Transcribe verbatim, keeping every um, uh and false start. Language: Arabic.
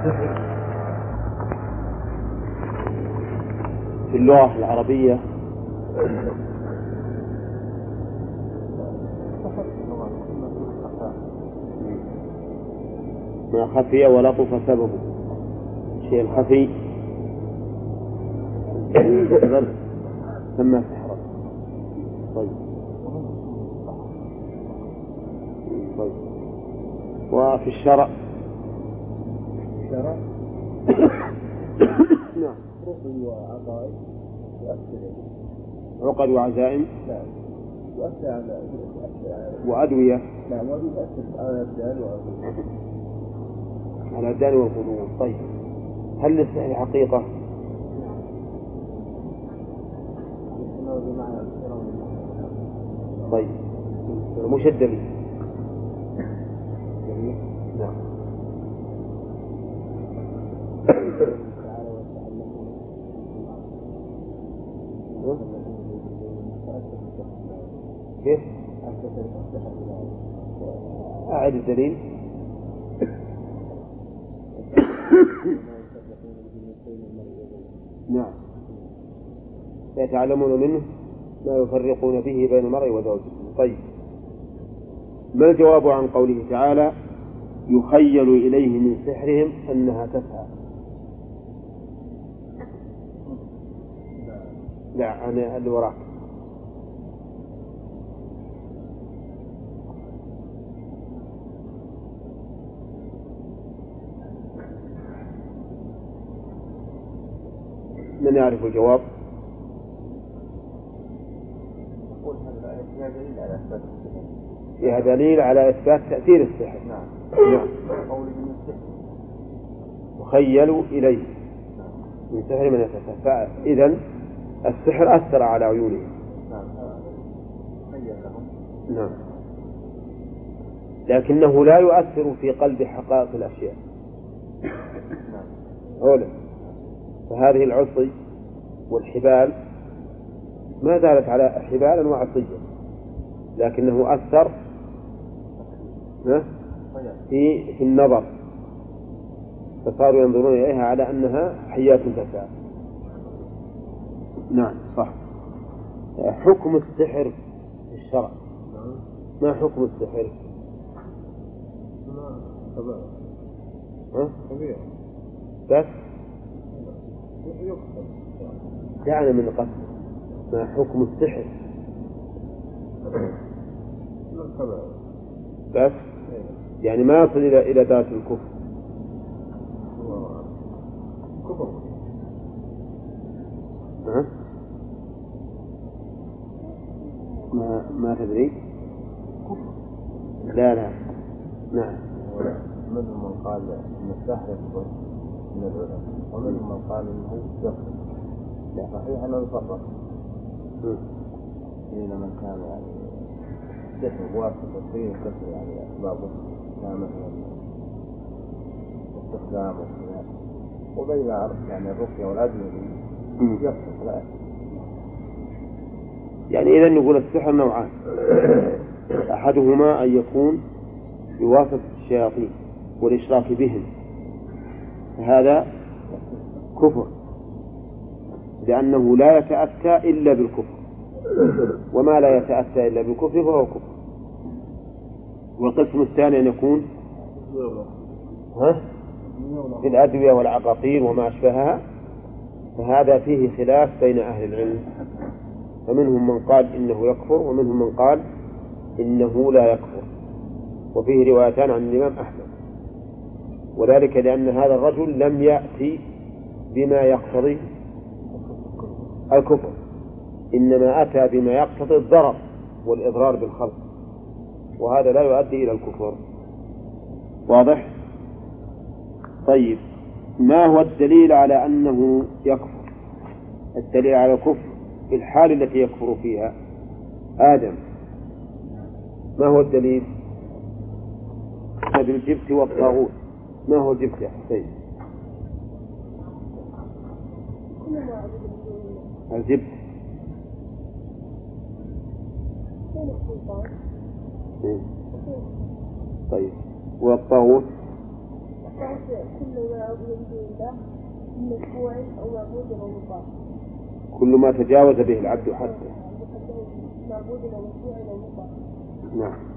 في اللغة العربية ما خفي ولطف سببه، الشيء الخفي سمى سحرا. طيب طيب وفي الشرع الشرع نعم رقي وعقائد يؤثر عقد وعزائم نعم يؤثر على وأدوية نعم ويؤثر على الأبدان والقلوب على الأبدان والقلوب. طيب هل للسحر حقيقة؟ طيب مش الدليل؟ نعم كيف؟ أعد الدليل. نعم يتعلمون منه ما يفرقون به بين المرء وزوجه. طيب ما الجواب عن قوله تعالى يخيل إليه من سحرهم أنها تسعى؟ لا أنا اللي وراك. من يعرف الجواب؟ فيها دليل على إثبات تأثير السحر. نعم نعم وخيلوا إليه من سحر من يتسحر، فإذن السحر أثر على عيونهم. نعم لكنه لا يؤثر في قلب حقائق الأشياء. أولا فهذه العصي والحبال ما زالت على حبالا وعصيا، لكنه أثر في في النظر، فصاروا ينظرون إليها على أنها حيات تسعى. نعم صح. حكم السحر في الشرع ما حكم السحر؟ ها؟ بس دعنا من قتل. ما حكم السحر؟ بس يعني ما يصل إلى إلى ذات الكفر. ها؟ ما ما تدري؟ لا لا نعم. منهم من قال إن السحر يكفر من العلماء، ومنهم من قال إنه يكفر. لا صحيح أنه يفرق بين من كان يعني سحر واسع فيه كفر يعني أسبابه كان مثلا استخدام وكذا، وبين يعني الرقية والأدوية يكفر. لا يعني إذا نقول السحر نوعان، أحدهما أن يكون بواسطة الشياطين والإشراك بهم، فهذا كفر لأنه لا يتأتى إلا بالكفر، وما لا يتأتى إلا بالكفر فهو كفر. والقسم الثاني أن يكون ها في الأدوية والعقاقير وما أشبهها، فهذا فيه خلاف بين أهل العلم، فمنهم من قال إنه يكفر ومنهم من قال إنه لا يكفر، وفيه روايتان عن الإمام أحمد، وذلك لأن هذا الرجل لم يأتي بما يقتضي الكفر، إنما أتى بما يقتضي الضرر والإضرار بالخلق، وهذا لا يؤدي إلى الكفر. واضح؟ طيب ما هو الدليل على أنه يكفر؟ الدليل على الكفر في الحال التي يكفر فيها آدم، ما هو الدليل؟ بالجبت والطاغوت. ما هو الجبت يا حسين؟ الجبت طيب والطاغوت كل ما تجاوز به العبد حتى. نعم.